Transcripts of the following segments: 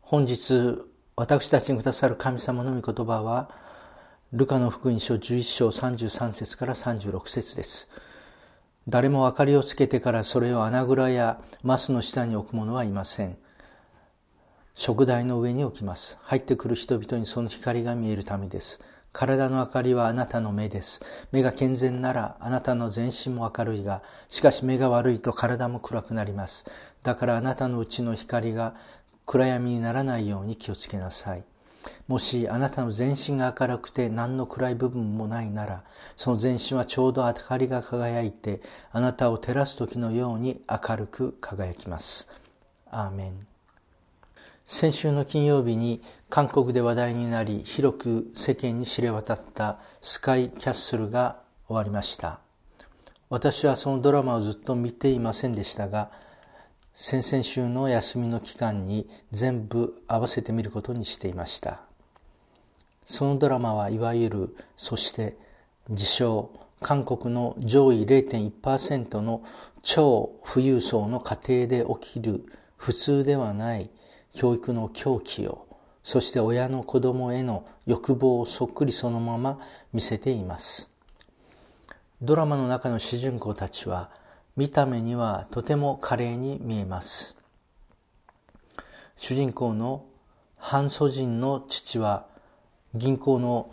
本日私たちにくださる神様の御言葉はルカの福音書11章33節から36節です。誰も明かりをつけてからそれを穴蔵やマスの下に置く者はいません。燭台の上に置きます。入ってくる人々にその光が見えるためです。体の明かりはあなたの目です。目が健全ならあなたの全身も明るいが、しかし目が悪いと体も暗くなります。だからあなたのうちの光が暗闇にならないように気をつけなさい。もしあなたの全身が明るくて何の暗い部分もないなら、その全身はちょうど明かりが輝いてあなたを照らす時のように明るく輝きます。アーメン。先週の金曜日に韓国で話題になり広く世間に知れ渡ったスカイキャッスルが終わりました。私はそのドラマをずっと見ていませんでしたが、先々週の休みの期間に全部合わせて見ることにしていました。そのドラマはいわゆる、そして自称韓国の上位 0.1% の超富裕層の家庭で起きる普通ではない教育の狂気を、そして親の子供への欲望をそっくりそのまま見せています。ドラマの中の主人公たちは見た目にはとても華麗に見えます。主人公のハン・ソジンの父は銀行の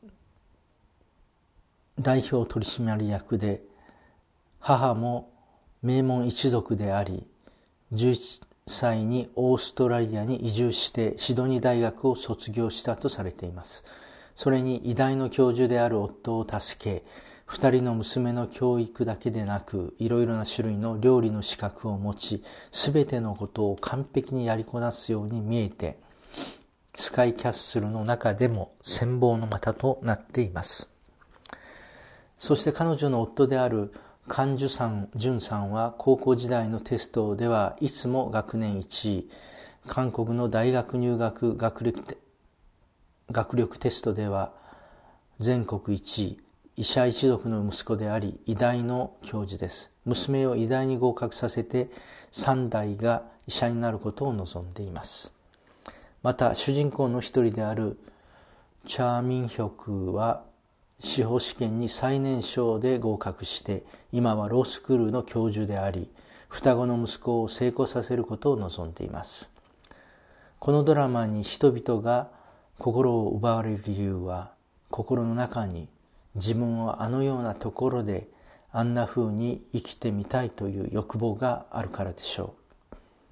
代表取締役で、母も名門一族であり、11歳にオーストラリアに移住してシドニー大学を卒業したとされています。それに偉大の教授である夫を助け、2人の娘の教育だけでなく、いろいろな種類の料理の資格を持ち、すべてのことを完璧にやりこなすように見えて、スカイキャッスルの中でも羨望の的となっています。そして彼女の夫であるカン・ジュンさんは高校時代のテストではいつも学年1位、韓国の大学入学学力テストでは全国1位、医者一族の息子であり偉大の教授です。娘を医大に合格させて3代が医者になることを望んでいます。また主人公の一人であるチャー・ミンヒョクは司法試験に最年少で合格して今はロースクールの教授であり、双子の息子を成功させることを望んでいます。このドラマに人々が心を奪われる理由は、心の中に自分はあのようなところであんな風に生きてみたいという欲望があるからでしょう。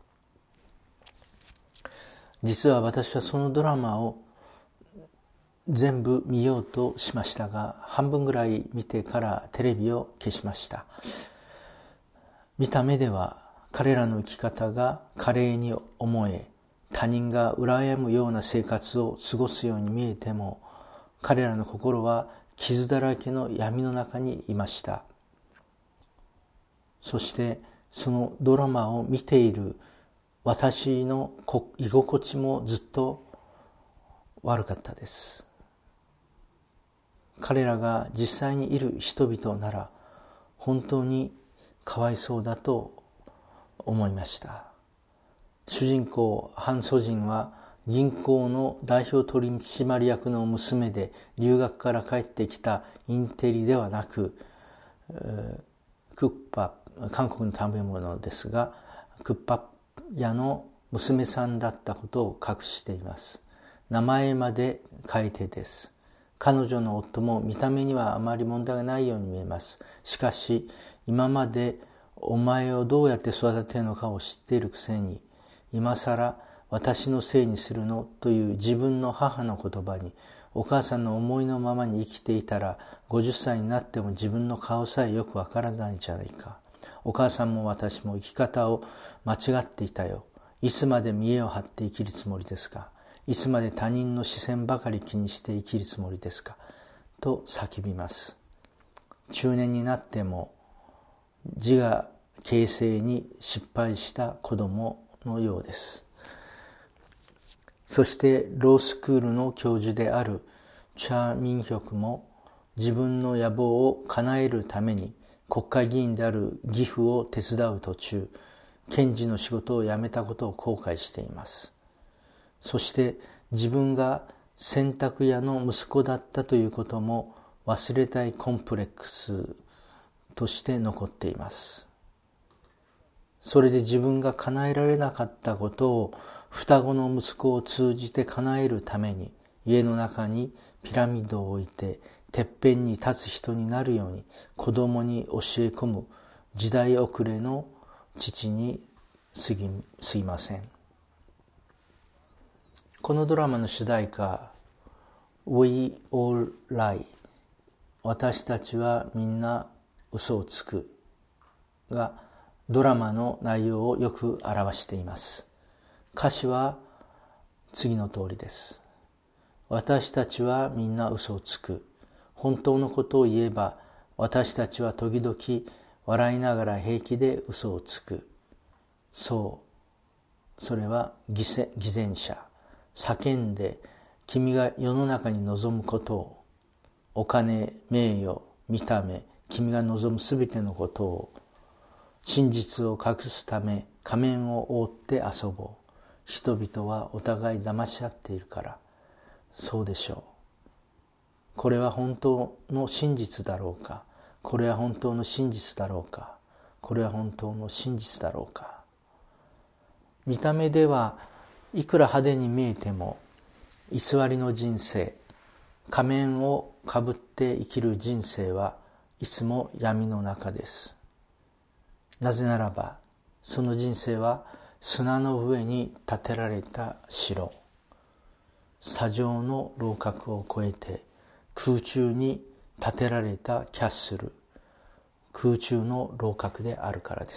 実は私はそのドラマを全部見ようとしましたが、半分ぐらい見てからテレビを消しました。見た目では彼らの生き方が華麗に思え、他人が羨むような生活を過ごすように見えても、彼らの心は傷だらけの闇の中にいました。そしてそのドラマを見ている私の居心地もずっと悪かったです。彼らが実際にいる人々なら本当にかわいそうだと思いました。主人公ハン・ソジンは銀行の代表取締役の娘で、留学から帰ってきたインテリではなく、クッパ、韓国の食べ物ですがクッパ屋の娘さんだったことを隠しています。名前まで変えてです。彼女の夫も見た目にはあまり問題がないように見えます。しかし今までお前をどうやって育てるのかを知っているくせに、今さら私のせいにするのという自分の母の言葉に、お母さんの思いのままに生きていたら50歳になっても自分の顔さえよくわからないじゃないか。お母さんも私も生き方を間違っていたよ。いつまで見栄を張って生きるつもりですか。いつまで他人の視線ばかり気にして生きるつもりですか、と叫びます。中年になっても自我形成に失敗した子供のようです。そしてロースクールの教授であるチャー・ミンヒョクも自分の野望を叶えるために国会議員である義父を手伝う途中、検事の仕事を辞めたことを後悔しています。 そして自分が洗濯屋の息子だったということも忘れたいコンプレックスとして残っています。それで自分が叶えられなかったことを双子の息子を通じて叶えるために、家の中にピラミッドを置いててっぺんに立つ人になるように子供に教え込む時代遅れの父に過ぎません。このドラマの主題歌 We All Lie、 私たちはみんな嘘をつくがドラマの内容をよく表しています。歌詞は次の通りです。私たちはみんな嘘をつく。本当のことを言えば私たちは時々笑いながら平気で嘘をつく。そう、それは偽善者。叫んで君が世の中に望むことを、お金、名誉、見た目、君が望むすべてのことを、真実を隠すため仮面を覆って遊ぼう。人々はお互い騙し合っているから。そうでしょう。これは本当の真実だろうか。これは本当の真実だろうか。これは本当の真実だろうか。見た目ではいくら派手に見えても、偽りの人生、仮面をかぶって生きる人生はいつも闇の中です。なぜならば、その人生は砂の上に建てられた城、砂上の楼閣を越えて空中に建てられたキャッスル、空中の楼閣であるからです。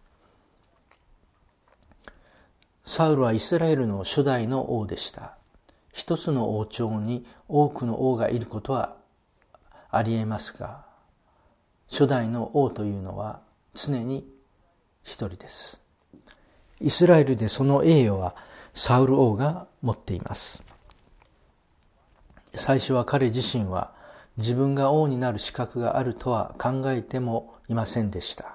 サウルはイスラエルの初代の王でした。一つの王朝に多くの王がいることはありえますが、初代の王というのは常に一人です。イスラエルでその栄誉はサウル王が持っています。最初は彼自身は自分が王になる資格があるとは考えてもいませんでした。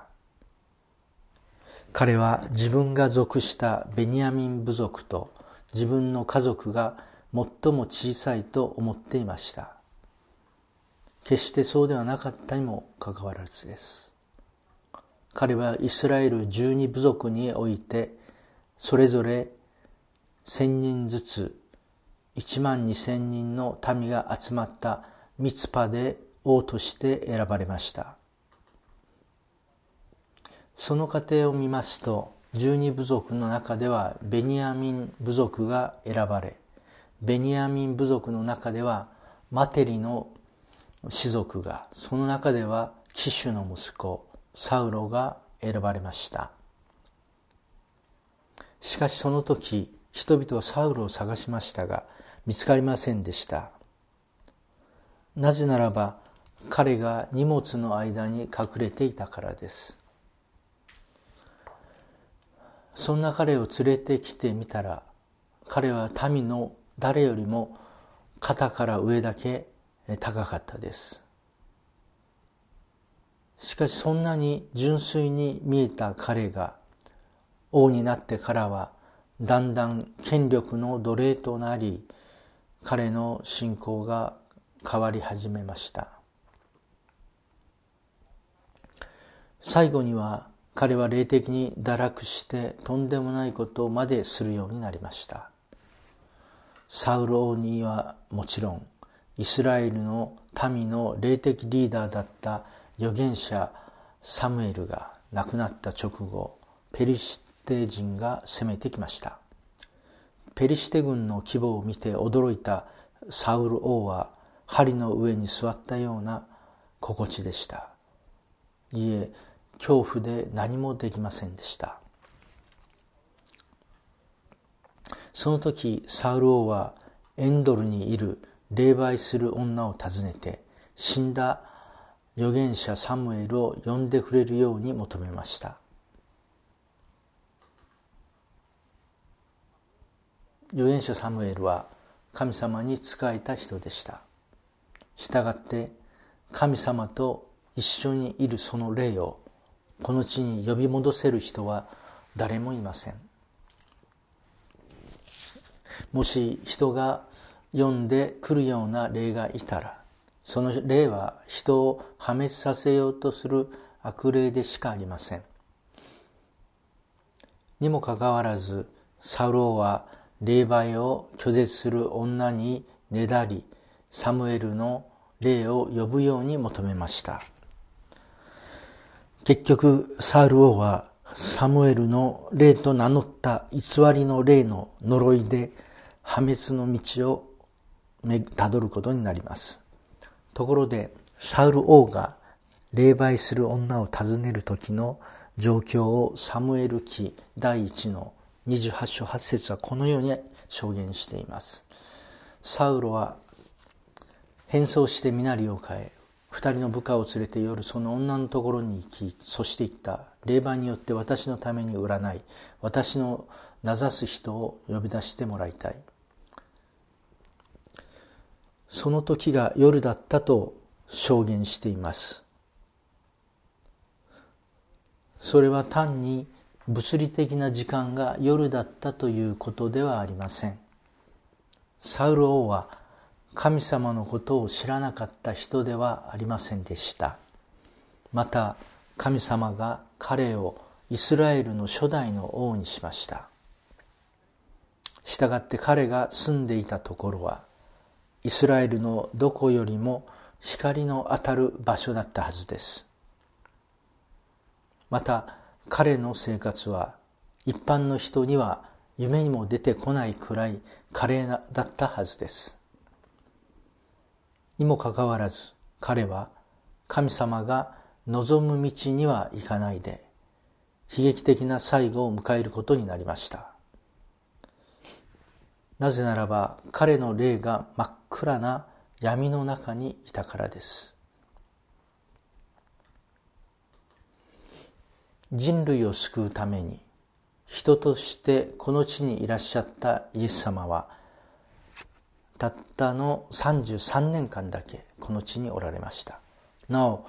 彼は自分が属したベニヤミン部族と自分の家族が最も小さいと思っていました。決してそうではなかったにもかかわらずです。彼はイスラエル12部族においてそれぞれ1000人ずつ12000人の民が集まったミツパで王として選ばれました。その過程を見ますと、12部族の中ではベニヤミン部族が選ばれ、ベニヤミン部族の中ではマテリの氏族が、その中ではキシュの息子サウロが選ばれました。しかしその時、人々はサウロを探しましたが見つかりませんでした。なぜならば彼が荷物の間に隠れていたからです。そんな彼を連れてきてみたら、彼は民の誰よりも肩から上だけ高かったです。しかしそんなに純粋に見えた彼が王になってからはだんだん権力の奴隷となり、彼の信仰が変わり始めました。最後には彼は霊的に堕落してとんでもないことまでするようになりました。サウル王にはもちろん、イスラエルの民の霊的リーダーだった預言者サムエルが亡くなった直後、ペリシテ人が攻めてきました。ペリシテ軍の規模を見て驚いたサウル王は針の上に座ったような心地でした。いえ、恐怖で何もできませんでした。その時サウル王はエンドルにいる霊媒する女を訪ねて、死んだ預言者サムエルを呼んでくれるように求めました。預言者サムエルは神様に仕えた人でした。したがって神様と一緒にいるその霊をこの地に呼び戻せる人は誰もいません。 もし人が読んでくるような霊がいたら、その霊は人を破滅させようとする悪霊でしかありません。にもかかわらず、サウル王は霊媒を拒絶する女にねだり、サムエルの霊を呼ぶように求めました。結局、サウル王はサムエルの霊と名乗った偽りの霊の呪いで破滅の道をたどることになります。ところで、サウル王が霊媒する女を訪ねる時の状況をサムエル記第1の28章8節はこのように証言しています。サウロは変装して身なりを変え、二人の部下を連れて夜その女のところに行き、そして言った。霊媒によって私のために占い、私の名指す人を呼び出してもらいたい。その時が夜だったと証言しています。それは単に物理的な時間が夜だったということではありません。サウル王は神様のことを知らなかった人ではありませんでした。また神様が彼をイスラエルの初代の王にしました。したがって彼が住んでいたところはイスラエルのどこよりも光の当たる場所だったはずです。また彼の生活は一般の人には夢にも出てこないくらい華麗だったはずです。にもかかわらず彼は神様が望む道には行かないで悲劇的な最後を迎えることになりました。なぜならば彼の霊が真っ暗な闇の中にいたからです。人類を救うために人としてこの地にいらっしゃったイエス様はたったの33年間だけこの地におられました。なお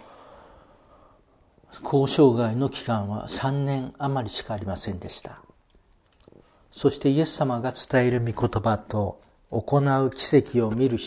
交渉外の期間は3年余りしかありませんでした。そしてイエス様が伝える御言葉と行う奇跡を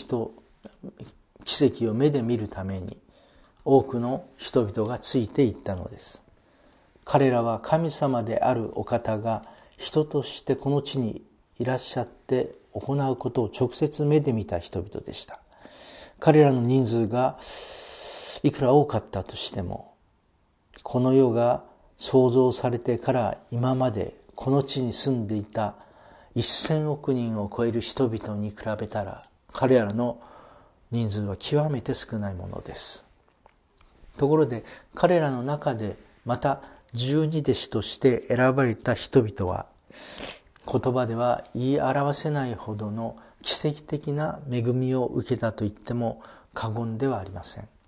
目で見るために多くの人々がついていったのです。彼らは神様であるお方が人としてこの地にいらっしゃって行うことを直接目で見た人々でした。彼らの人数がいくら多かったとしても、この世が創造されてから今までこの地に住んでいた1000億人を超える人々に比べたら彼らの人数は極めて少ないものです。ところで彼らの中でまた十二弟子として選ばれた人々は言葉では言い表せないほどの奇跡的な恵みを受けたと言っても過言ではありません。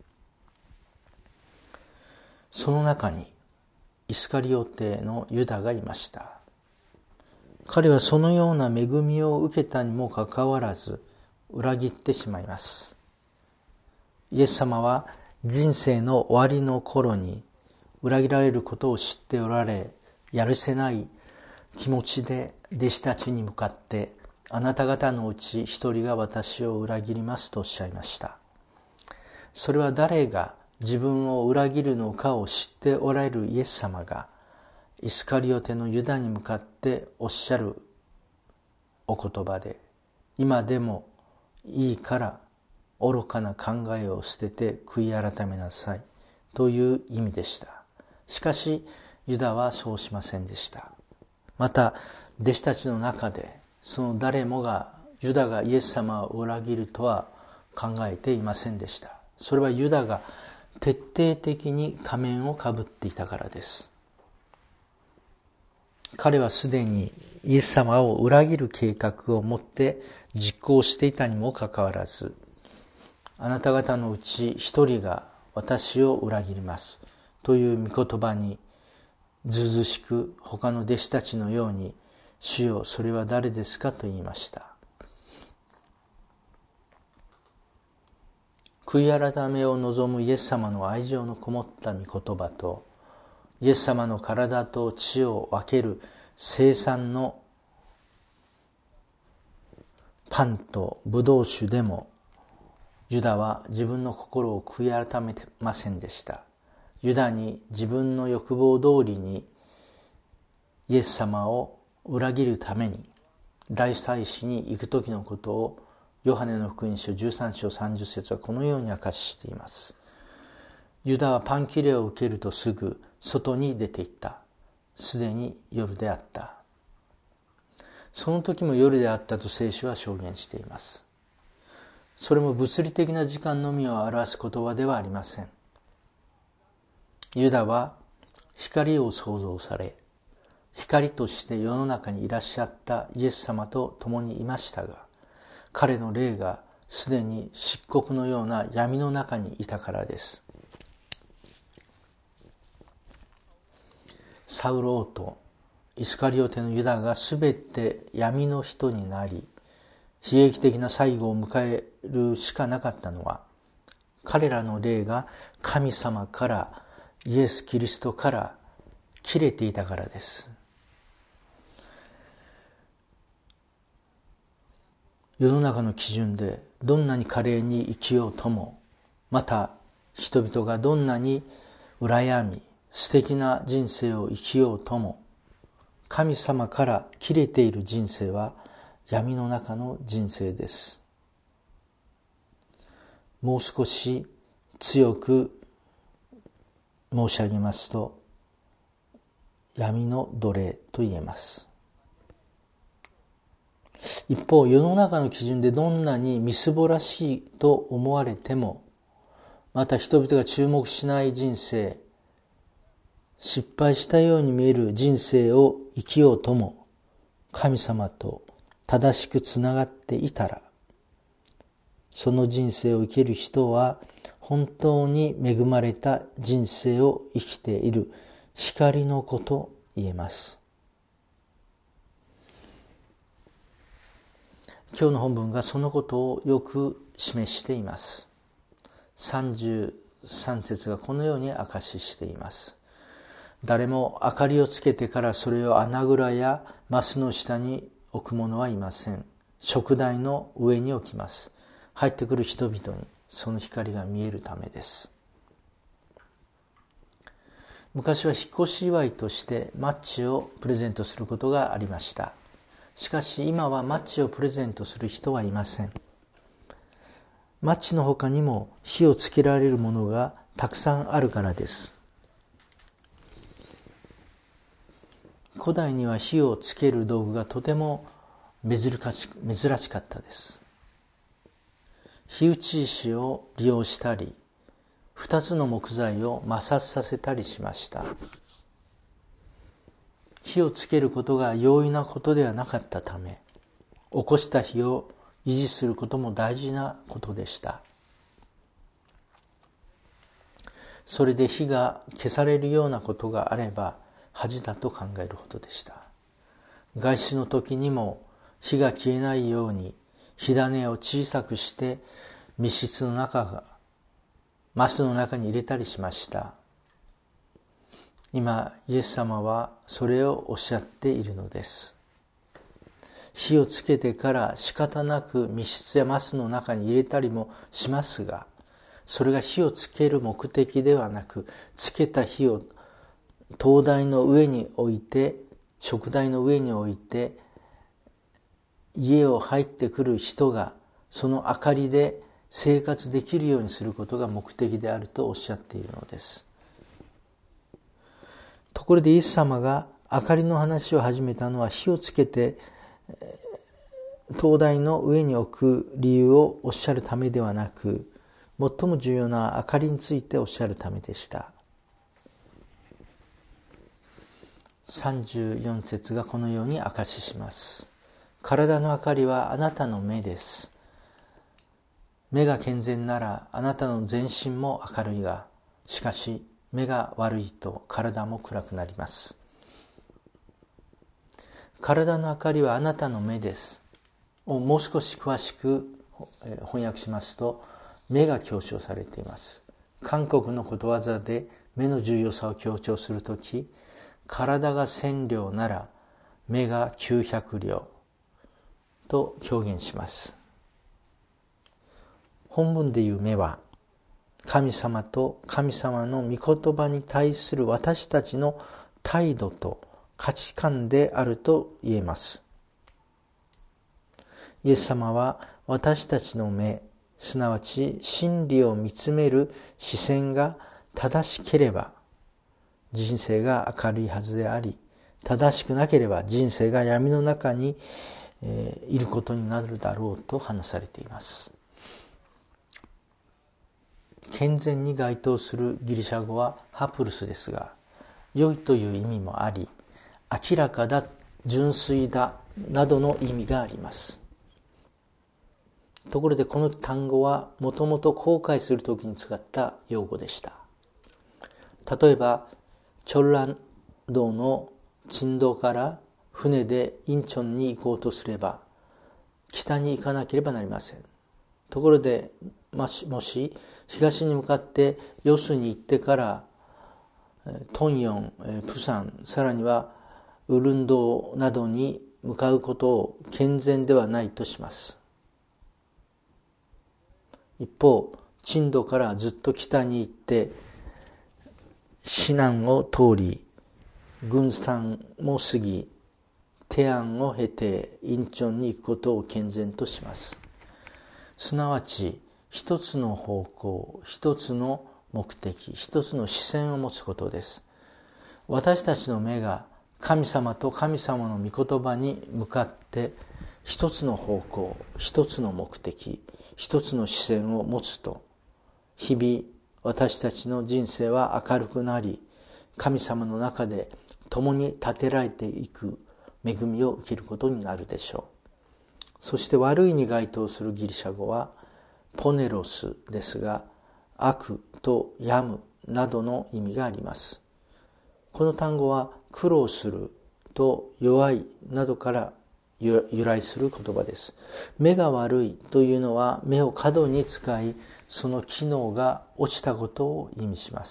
その中にイスカリオテのユダがいました。彼はそのような恵みを受けたにもかかわらず裏切ってしまいます。イエス様は人生の終わりの頃に裏切られることを知っておられ、やるせない気持ちで弟子たちに向かって、あなた方のうち一人が私を裏切りますとおっしゃいました。それは誰が自分を裏切るのかを知っておられるイエス様が、イスカリオテのユダに向かっておっしゃるお言葉で、今でもいいから愚かな考えを捨てて悔い改めなさいという意味でした。しかしユダはそうしませんでした。また弟子たちの中でその誰もがユダがイエス様を裏切るとは考えていませんでした。それはユダが徹底的に仮面をかぶっていたからです。彼はすでにイエス様を裏切る計画を持って実行していたにもかかわらず、あなた方のうち一人が私を裏切りますという御言葉にずうずうしく他の弟子たちのように、主よそれは誰ですかと言いました。悔い改めを望むイエス様の愛情のこもった御言葉と、イエス様の体と血を分ける聖餐のパンとブドウ酒でもユダは自分の心を悔い改めませんでした。ユダに自分の欲望通りにイエス様を裏切るために大祭司に行く時のことをヨハネの福音書13章30節はこのように明かししています。ユダはパン切れを受けるとすぐ外に出て行った。すでに夜であった。その時も夜であったと聖書は証言しています。それも物理的な時間のみを表す言葉ではありません。ユダは光を創造され、光として世の中にいらっしゃったイエス様と共にいましたが、彼の霊がすでに漆黒のような闇の中にいたからです。サウル王とイスカリオテのユダがすべて闇の人になり、悲劇的な最後を迎えるしかなかったのは、彼らの霊が神様からイエス・キリストから切れていたからです。世の中の基準でどんなに華麗に生きようとも、また人々がどんなに羨み素敵な人生を生きようとも、神様から切れている人生は闇の中の人生です。もう少し強く申し上げますと、闇の奴隷と言えます。一方、世の中の基準でどんなにみすぼらしいと思われても、また人々が注目しない人生、失敗したように見える人生を生きようとも、神様と正しくつながっていたら、その人生を生きる人は本当に恵まれた人生を生きている光の子と言えます。今日の本文がそのことをよく示しています。33節がこのように証ししています。誰も明かりをつけてからそれを穴蔵やマスの下に置く者はいません。燭台の上に置きます。入ってくる人々にその光が見えるためです。昔は引っ越し祝いとしてマッチをプレゼントすることがありました。しかし今はマッチをプレゼントする人はいません。マッチの他にも火をつけられるものがたくさんあるからです。古代には火をつける道具がとても珍しかったです。火打ち石を利用したり、2つの木材を摩擦させたりしました。火をつけることが容易なことではなかったため、起こした火を維持することも大事なことでした。それで火が消されるようなことがあれば恥だと考えるほどでした。外出の時にも火が消えないように火種を小さくして密室の中マスの中に入れたりしました。今イエス様はそれをおっしゃっているのです。火をつけてから仕方なく密室やマスの中に入れたりもしますが、それが火をつける目的ではなく、つけた火を灯台の上に置いて、燭台の上に置いて、家を入ってくる人がその明かりで生活できるようにすることが目的であるとおっしゃっているのです。ところでイエス様が明かりの話を始めたのは、火をつけて灯台の上に置く理由をおっしゃるためではなく、最も重要な明かりについておっしゃるためでした。34節がこのように証しします。体の明かりはあなたの目です。目が健全ならあなたの全身も明るいが、しかし目が悪いと体も暗くなります。体の明かりはあなたの目ですをもう少し詳しく翻訳しますと、目が強調されています。韓国のことわざで目の重要さを強調するとき、体が1000両なら目が900両と表現します。本文でいう目は、神様と神様の御言葉に対する私たちの態度と価値観であると言えます。イエス様は私たちの目、すなわち真理を見つめる視線が正しければ人生が明るいはずであり、正しくなければ人生が闇の中にいることになるだろうと話されています。健全に該当するギリシャ語はハプルスですが、良いという意味もあり、明らかだ、純粋だなどの意味があります。ところでこの単語はもともと航海するときに使った用語でした。例えばチョルラン道のチンドから船でインチョンに行こうとすれば北に行かなければなりません。ところでもし東に向かってヨスに行ってからトンヨン、プサン、さらにはウルンドなどに向かうことを健全ではないとします。一方、チンドからずっと北に行ってシナンを通り、グンスタンも過ぎ、テアンを経てインチョンに行くことを健全とします。すなわち一つの方向、一つの目的、一つの視線を持つことです。私たちの目が神様と神様の御言葉に向かって一つの方向、一つの目的、一つの視線を持つと、日々私たちの人生は明るくなり、神様の中で共に立てられていく恵みを受けることになるでしょう。そして悪いに該当するギリシャ語はポネロスですが、悪と病むなどの意味があります。この単語は苦労すると弱いなどから由来する言葉です。目が悪いというのは目を過度に使い、その機能が落ちたことを意味します。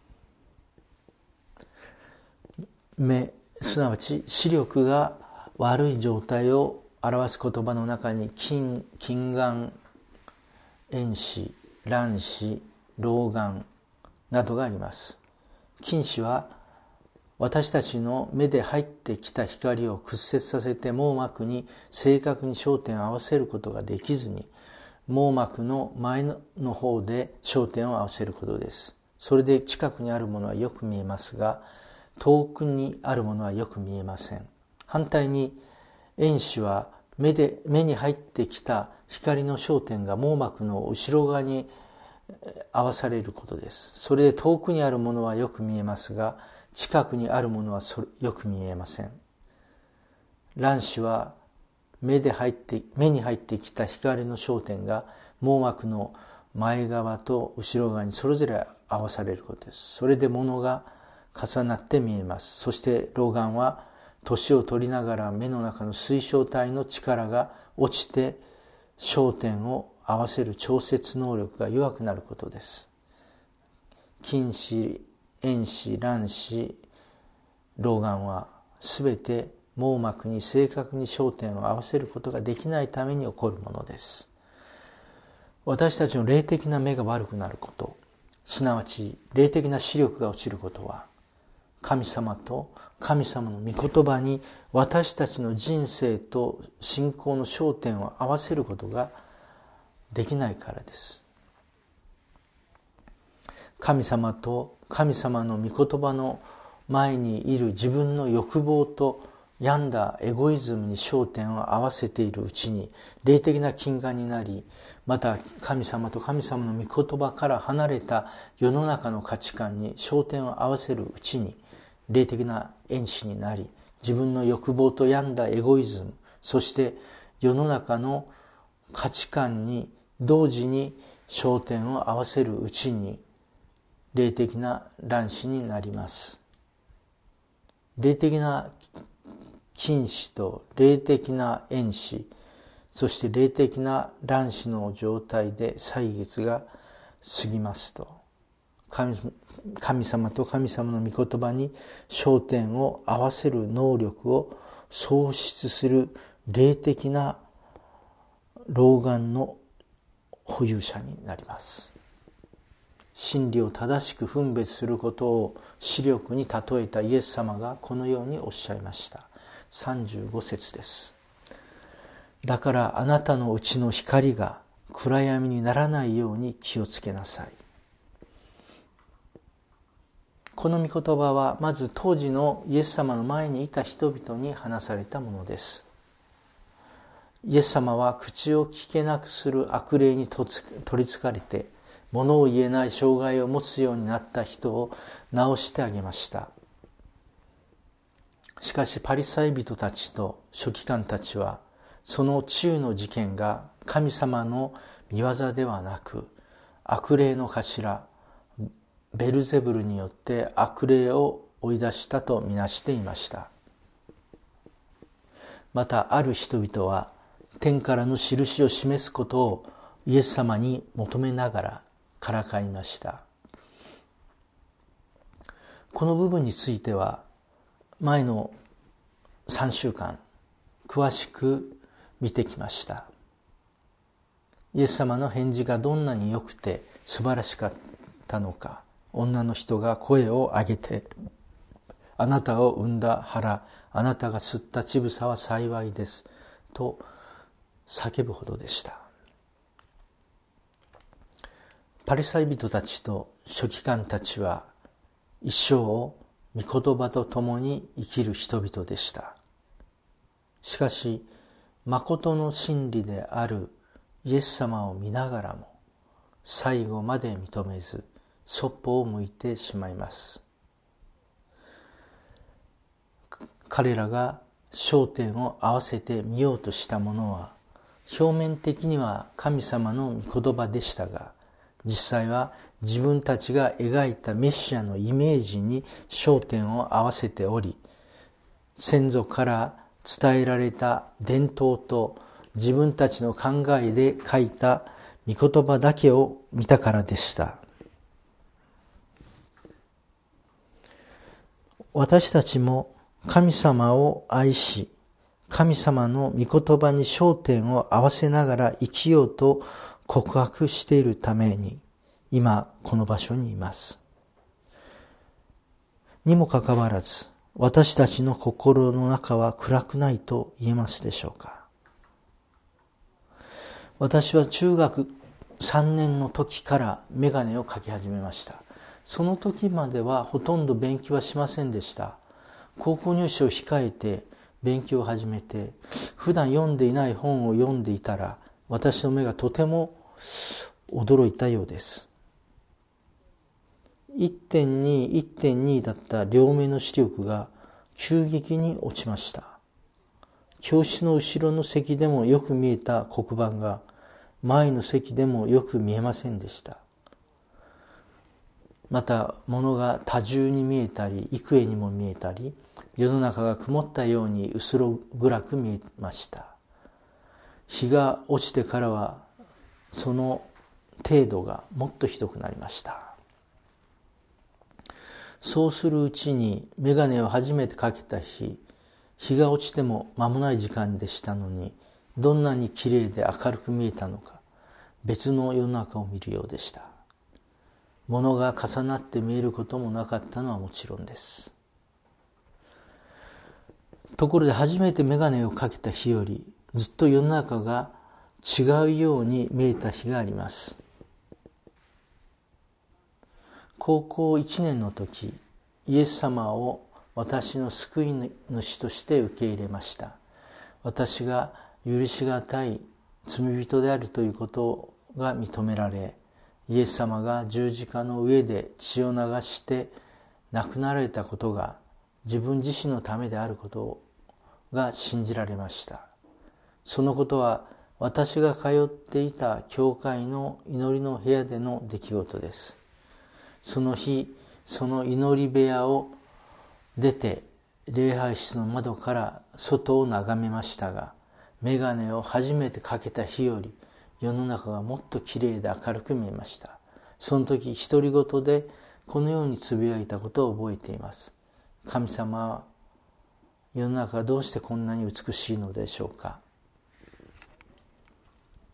目、すなわち視力が悪い状態を表す言葉の中に近眼、遠視、乱視、老眼などがあります。近視は私たちの目で入ってきた光を屈折させて網膜に正確に焦点を合わせることができずに、網膜の前の方で焦点を合わせることです。それで近くにあるものはよく見えますが、遠くにあるものはよく見えません。反対に遠視は目に入ってきた光の焦点が網膜の後ろ側に合わされることです。それで遠くにあるものはよく見えますが、近くにあるものはよく見えません。乱視は目に入ってきた光の焦点が網膜の前側と後ろ側にそれぞれ合わされることです。それで物が重なって見えます。そして老眼は年を取りながら目の中の水晶体の力が落ちて焦点を合わせる調節能力が弱くなることです。近視、遠視、乱視、老眼はすべて網膜に正確に焦点を合わせることができないために起こるものです。私たちの霊的な目が悪くなること、すなわち霊的な視力が落ちることは、神様と神様の御言葉に私たちの人生と信仰の焦点を合わせることができないからです。神様と神様の御言葉の前にいる自分の欲望と病んだエゴイズムに焦点を合わせているうちに霊的な近眼になり、また神様と神様の御言葉から離れた世の中の価値観に焦点を合わせるうちに霊的な遠視になり、自分の欲望と病んだエゴイズム、そして世の中の価値観に同時に焦点を合わせるうちに霊的な乱視になります。霊的な近視と霊的な遠視、そして霊的な乱視の状態で歳月が過ぎますと、神様と神様の御言葉に焦点を合わせる能力を喪失する霊的な老眼の保有者になります。真理を正しく分別することを視力に例えたイエス様がこのようにおっしゃいました。35節です。だからあなたのうちの光が暗闇にならないように気をつけなさい。この御言葉はまず当時のイエス様の前にいた人々に話されたものです。イエス様は口を聞けなくする悪霊に取りつかれて物を言えない障害を持つようになった人を治してあげました。しかしパリサイ人たちと書記官たちはその治癒の事件が神様の御業ではなく悪霊の頭ベルゼブルによって悪霊を追い出したとみなしていました。またある人々は天からの印を示すことをイエス様に求めながらからかいました。この部分については前の3週間詳しく見てきました。イエス様の返事がどんなに良くて素晴らしかったのか、女の人が声を上げて、あなたを産んだ腹、あなたが吸った乳房は幸いですと叫ぶほどでした。パリサイ人たちと書記官たちは一生を御言葉と共に生きる人々でした。しかし誠の真理であるイエス様を見ながらも最後まで認めずそっぽを向いてしまいます。彼らが焦点を合わせてみようとしたものは表面的には神様の御言葉でしたが、実際は自分たちが描いたメシアのイメージに焦点を合わせており、先祖から伝えられた伝統と自分たちの考えで書いた御言葉だけを見たからでした。私たちも神様を愛し、神様の御言葉に焦点を合わせながら生きようと告白しているために、今この場所にいます。にもかかわらず、私たちの心の中は暗くないと言えますでしょうか。私は中学3年の時からメガネをかけ始めました。その時まではほとんど勉強はしませんでした。高校入試を控えて勉強を始めて、普段読んでいない本を読んでいたら、私の目がとても驚いたようです。1.2、1.2 だった両目の視力が急激に落ちました。教室の後ろの席でもよく見えた黒板が前の席でもよく見えませんでした。また物が多重に見えたり幾重にも見えたり、世の中が曇ったように薄暗く見えました。日が落ちてからはその程度がもっとひどくなりました。そうするうちに眼鏡を初めてかけた日が落ちても間もない時間でしたのに、どんなにきれいで明るく見えたのか、別の世の中を見るようでした。物が重なって見えることもなかったのはもちろんです。ところで初めて眼鏡をかけた日よりずっと世の中が違うように見えた日があります。高校1年の時、イエス様を私の救い主として受け入れました。私が許しがたい罪人であるということが認められ、イエス様が十字架の上で血を流して亡くなられたことが自分自身のためであることが信じられました。そのことは私が通っていた教会の祈りの部屋での出来事です。その日、その祈り部屋を出て礼拝室の窓から外を眺めましたが、眼鏡を初めてかけた日より世の中がもっときれいで明るく見えました。その時独り言でこのようにつぶやいたことを覚えています。神様は世の中がどうしてこんなに美しいのでしょうか。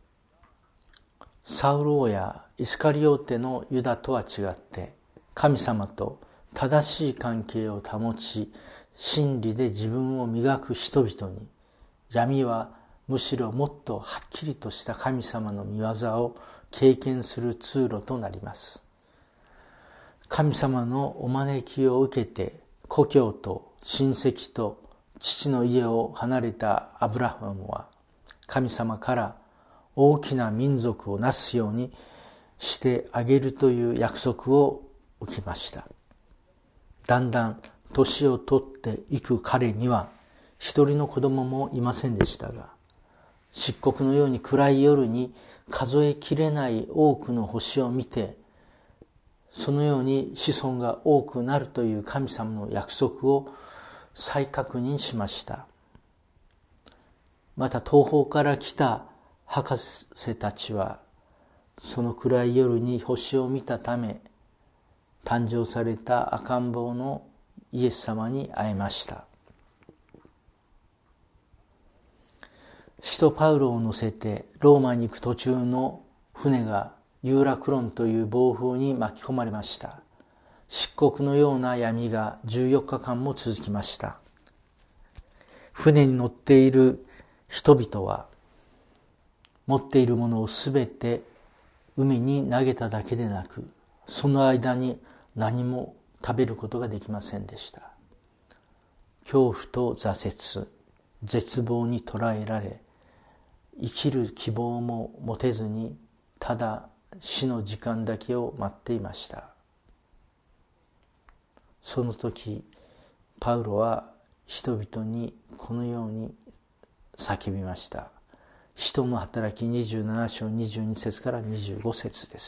サウル王やイスカリオテのユダとは違って、神様と正しい関係を保ち、真理で自分を磨く人々に、闇はむしろもっとはっきりとした神様の御業を経験する通路となります。神様のお招きを受けて、故郷と親戚と父の家を離れたアブラハムは、神様から大きな民族をなすようにしてあげるという約束を受けました。だんだん年を取っていく彼には一人の子供もいませんでしたが、漆黒のように暗い夜に数えきれない多くの星を見て、そのように子孫が多くなるという神様の約束を再確認しました。また東方から来た博士たちは、その暗い夜に星を見たため、誕生された赤ん坊のイエス様に会えました。使徒パウロを乗せてローマに行く途中の船がユーラクロンという暴風に巻き込まれました。漆黒のような闇が14日間も続きました。船に乗っている人々は持っているものをすべて海に投げただけでなく、その間に何も食べることができませんでした。恐怖と挫折、絶望に捉えられ、生きる希望も持てずに、ただ死の時間だけを待っていました。その時、パウロは人々にこのように叫びました。使徒の働き27章22節から25節です。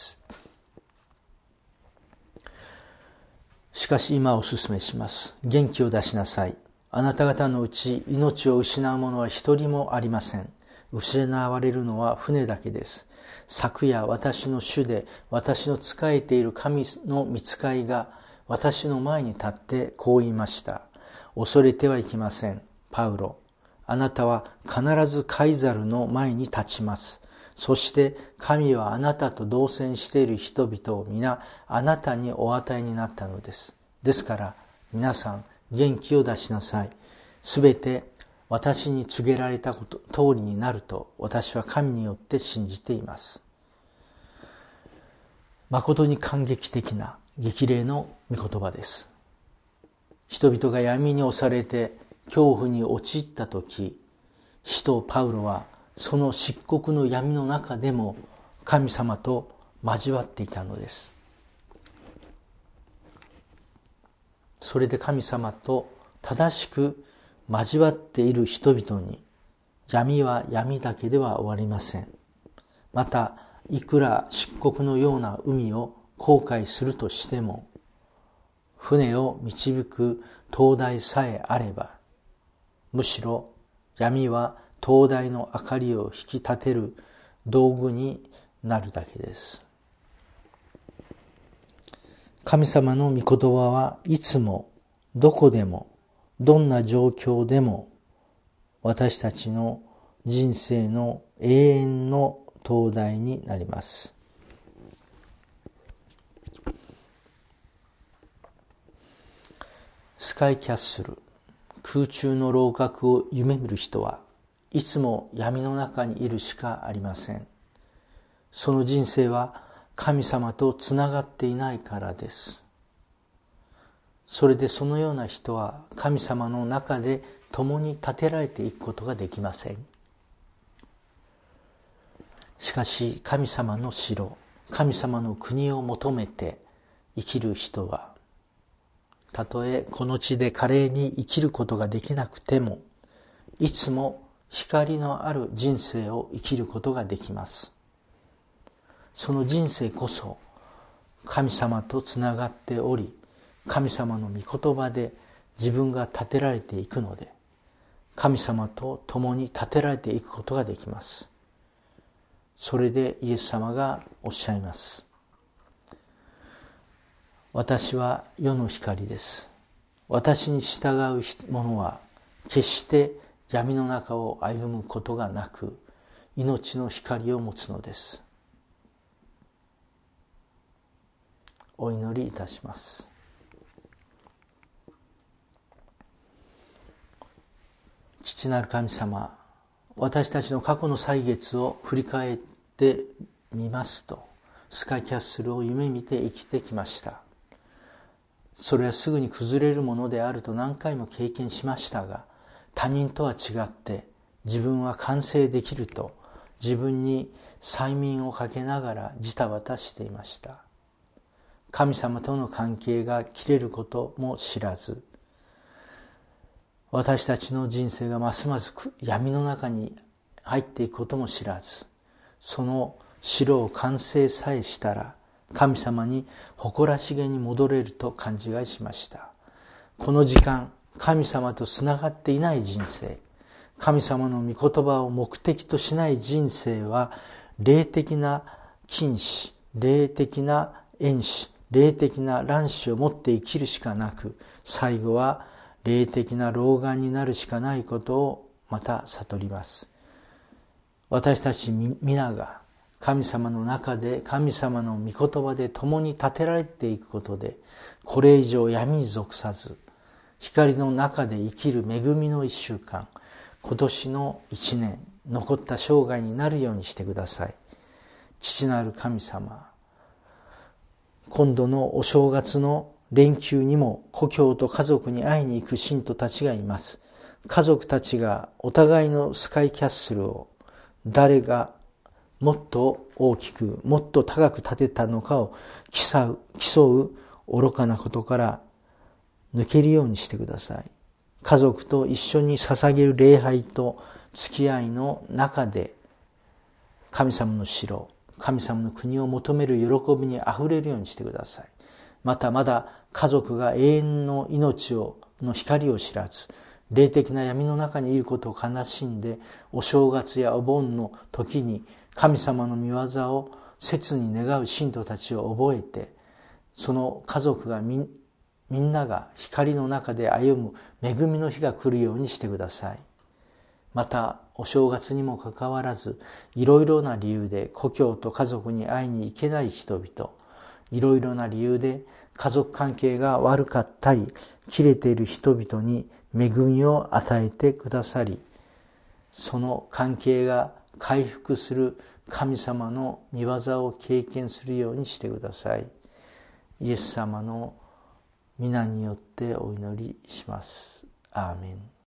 しかし今お勧めします。元気を出しなさい。あなた方のうち命を失う者は一人もありません。失われるのは船だけです。昨夜私の主で私の仕えている神の御使いが私の前に立ってこう言いました。恐れてはいけません。パウロ、あなたは必ずカイザルの前に立ちます。そして神はあなたと同船している人々を皆あなたにお与えになったのです。ですから皆さん元気を出しなさい。すべて私に告げられた通りになると私は神によって信じています。誠に感激的な激励の御言葉です。人々が闇に押されて恐怖に陥ったとき、使徒パウロはその漆黒の闇の中でも神様と交わっていたのです。それで神様と正しく交わっている人々に、闇は闇だけでは終わりません。また、いくら漆黒のような海を航海するとしても、船を導く灯台さえあれば、むしろ闇は灯台の明かりを引き立てる道具になるだけです。神様の御言葉はいつもどこでもどんな状況でも私たちの人生の永遠の灯台になります。スカイキャッスル、空中の楼閣を夢見る人はいつも闇の中にいるしかありません。その人生は神様とつながっていないからです。それでそのような人は神様の中で共に立てられていくことができません。しかし神様の城、神様の国を求めて生きる人は、たとえこの地で華麗に生きることができなくても、いつも光のある人生を生きることができます。その人生こそ神様とつながっており、神様の御言葉で自分が立てられていくので、神様と共に立てられていくことができます。それでイエス様がおっしゃいます。私は世の光です。私に従う者は決して闇の中を歩むことがなく、命の光を持つのです。 お祈りいたします。父なる神様、私たちの過去の歳月を振り返ってみますと、スカイキャッスルを夢見て生きてきました。それはすぐに崩れるものであると何回も経験しましたが、他人とは違って自分は完成できると自分に催眠をかけながらジタバタしていました。神様との関係が切れることも知らず、私たちの人生がますます闇の中に入っていくことも知らず、その城を完成さえしたら神様に誇らしげに戻れると勘違いしました。この時間、神様とつながっていない人生、神様の御言葉を目的としない人生は、霊的な禁止、霊的な縁死、霊的な乱死を持って生きるしかなく、最後は霊的な老眼になるしかないことをまた悟ります。私たち皆が神様の中で、神様の御言葉で共に立てられていくことで、これ以上闇に属さず、光の中で生きる恵みの一週間、今年の一年、残った生涯になるようにしてください。父なる神様、今度のお正月の連休にも故郷と家族に会いに行く信徒たちがいます。家族たちがお互いのスカイキャッスルを、誰がもっと大きく、もっと高く建てたのかを競う愚かなことから抜けるようにしてください。家族と一緒に捧げる礼拝と付き合いの中で、神様の城、神様の国を求める喜びにあふれるようにしてください。まだ家族が永遠の命の光を知らず、霊的な闇の中にいることを悲しんで、お正月やお盆の時に神様の御業を切に願う信徒たちを覚えて、その家族がみんなが光の中で歩む恵みの日が来るようにしてください。またお正月にもかかわらず、いろいろな理由で故郷と家族に会いに行けない人々、いろいろな理由で家族関係が悪かったり切れている人々に恵みを与えてくださり、その関係が回復する神様の御業を経験するようにしてください。イエス様の皆によってお祈りします。アーメン。